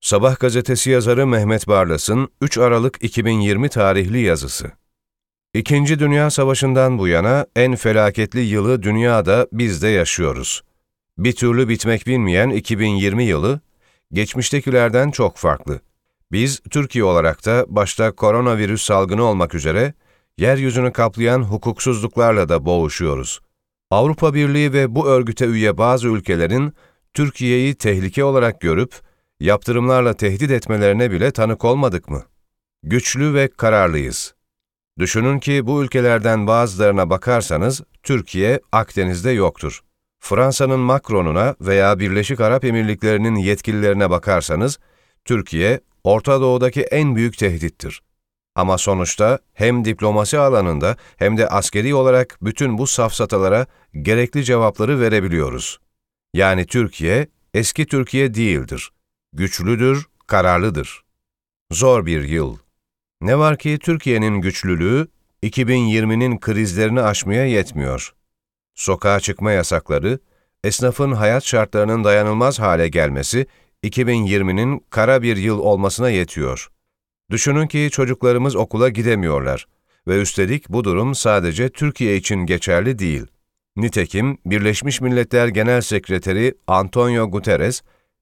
Sabah gazetesi yazarı Mehmet Barlas'ın 3 Aralık 2020 tarihli yazısı. İkinci Dünya Savaşı'ndan bu yana en felaketli yılı dünyada biz de yaşıyoruz. Bir türlü bitmek bilmeyen 2020 yılı, geçmiştekilerden çok farklı. Biz, Türkiye olarak da başta koronavirüs salgını olmak üzere, yeryüzünü kaplayan hukuksuzluklarla da boğuşuyoruz. Avrupa Birliği ve bu örgüte üye bazı ülkelerin, Türkiye'yi tehlike olarak görüp, yaptırımlarla tehdit etmelerine bile tanık olmadık mı? Güçlü ve kararlıyız. Düşünün ki bu ülkelerden bazılarına bakarsanız, Türkiye Akdeniz'de yoktur. Fransa'nın Macron'una veya Birleşik Arap Emirlikleri'nin yetkililerine bakarsanız, Türkiye, Orta Doğu'daki en büyük tehdittir. Ama sonuçta hem diplomasi alanında hem de askeri olarak bütün bu safsatalara gerekli cevapları verebiliyoruz. Yani Türkiye, eski Türkiye değildir. Güçlüdür, kararlıdır. Zor bir yıl. Ne var ki Türkiye'nin güçlülüğü, 2020'nin krizlerini aşmaya yetmiyor. Sokağa çıkma yasakları, esnafın hayat şartlarının dayanılmaz hale gelmesi, 2020'nin kara bir yıl olmasına yetiyor. Düşünün ki çocuklarımız okula gidemiyorlar ve üstelik bu durum sadece Türkiye için geçerli değil. Nitekim Birleşmiş Milletler Genel Sekreteri Antonio Guterres,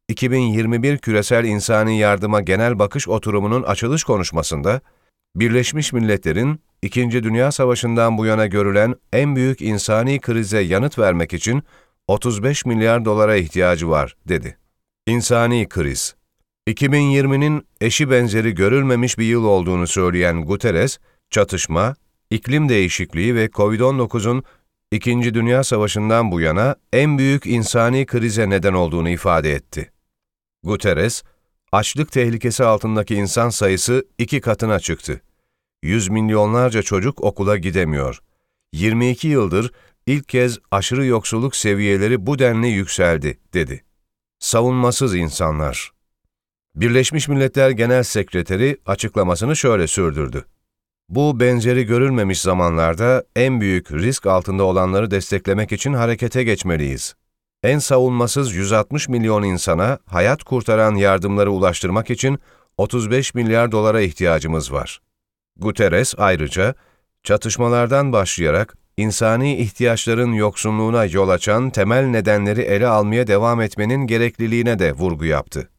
2021 Küresel İnsani Yardıma Genel Bakış Oturumu'nun açılış konuşmasında, Birleşmiş Milletler'in İkinci Dünya Savaşı'ndan bu yana görülen en büyük insani krize yanıt vermek için 35 milyar dolara ihtiyacı var, dedi. İnsani kriz. 2020'nin eşi benzeri görülmemiş bir yıl olduğunu söyleyen Guterres, çatışma, iklim değişikliği ve Covid-19'un İkinci Dünya Savaşı'ndan bu yana en büyük insani krize neden olduğunu ifade etti. Guterres, açlık tehlikesi altındaki insan sayısı 2 katına çıktı. 100 milyonlarca çocuk okula gidemiyor. 22 yıldır ilk kez aşırı yoksulluk seviyeleri bu denli yükseldi, dedi. Savunmasız insanlar. Birleşmiş Milletler Genel Sekreteri açıklamasını şöyle sürdürdü. Bu benzeri görülmemiş zamanlarda en büyük risk altında olanları desteklemek için harekete geçmeliyiz. En savunmasız 160 milyon insana hayat kurtaran yardımları ulaştırmak için 35 milyar dolara ihtiyacımız var. Guterres ayrıca, çatışmalardan başlayarak insani ihtiyaçların yoksunluğuna yol açan temel nedenleri ele almaya devam etmenin gerekliliğine de vurgu yaptı.